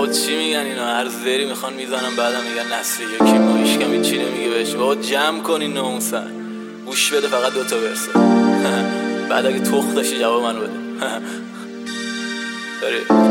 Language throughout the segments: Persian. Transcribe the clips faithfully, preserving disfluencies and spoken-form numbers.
بابا چی میگن اینا؟ هر زری میخوان میزنن بعدم میگن نسلی یکی ما هیچ کم هیچی نمیگه بهش. بابا جمع کنین ناموسن، گوش بده فقط دوتا برسه. بعد اگه تخت داشتی جواب منو بده. داری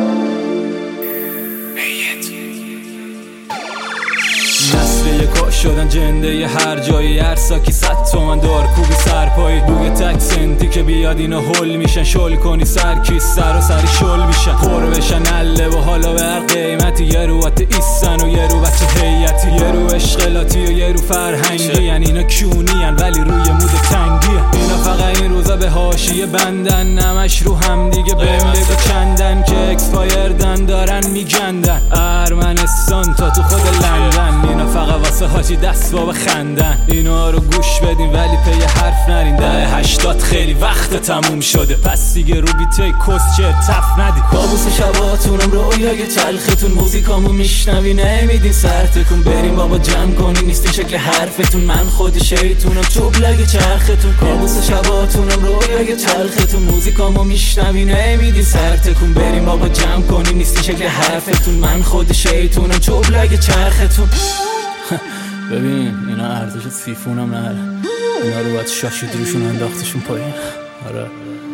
نسل یکا شدن جنده ی هر جایی، هر ساکی صد تومن دار کوبی سرپایی. روی تک سنتی که بیاد اینا هل میشن، شل کنی سرکی سر و سری شل میشن، پر بشن اله و حالا به هر قیمتی. یه رو ایستن و یه رو بچه هیئتی، یه رو اشغالاتی و یه رو فرهنگی. یعنی اینا کونی هن ولی روی مود تنگی هن. اینا فقط این روزا به حاشیه بندن، نمش رو هم دیگه بهم بگو چندن که اکسپایردن دارن میگندن. ارمنستان تا تو خود لندن، اینا فقط واسه حاجی دست باب خندن. اینا رو گوش بدین ولی پی حرف نرین، ده هشتاد خیلی وقت تموم شده، پس دیگه رو بیتای کس چه تف ندید. کابوس شباتونم رویای تلختون، موزیکامو میشنوی نمیدین سر تکون. بریم بابا جمع کنین نیستی شکل حرفتون، من خود شیطونم چوب لگه چرختون. کابوس شباتونم رویای تلختون، موزیکامو میشنوی نمیدین سر تکون. بریم بابا جمع کنین نیستی شکل حرفتون، من خود شیطونم چوب لگه چرختون. ببین اینا ارزش سیفونم نره، اینا رو باید شاشید روشون انداختشون پایین. آره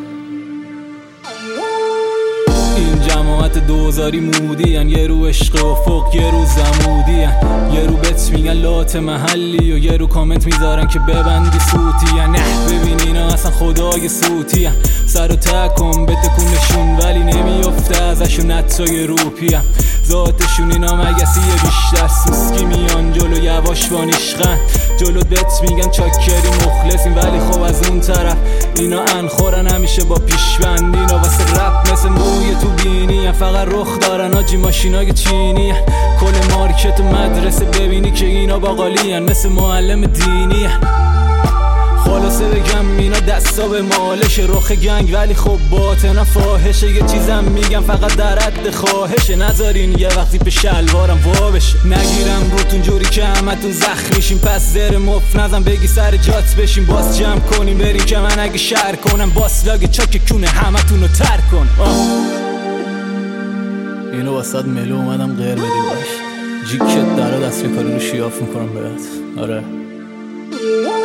این جماعت دوزاری مودی هن، یه رو عشق افق یه رو زمودی هن. یه رو بت میگن لات محلی و یه رو کامنت میذارن که ببندی سوتی هن. نه ببین اینا اصلا خدای سوتی هن، سر و تکن بتکونشون ولی نمیافته ازشون حتی روپی هن. ذاتشون اینا مگسیه بیشتر سوسکی میان جلو یواش بانیشغن، جلو بت میگن چاکری مخلصیم ولی خب از اون طرف اینا انخورن همیشه با پیشبند. اینا واسه رپ مثل موی تو بینی، فقط رخ دارن آجی ماشینای چینی. کل مارکت و مدرسه ببینی که اینا باقالی هن، مثل معلم دینی هن. خلاصه بگم اینا دستا به مالش، رخ گنگ ولی خب باطنا فاحشه. یه چیزم میگم فقط در حد خواهشه، نذارین یه وقتی به شلوارم وا بشه. نگیرم روتون جوری که همتون زخمیشین، پس زر مف نزن بگی سر جات بشین. باز جمع کنیم بریم که من اگه شر کنم، باس لاگ چاک کونه همتون رو تر کن. اینو واسد ملو اومدم غیر بدی باش، جیکت در دست کاری رو شیاف میکنم بهت. آره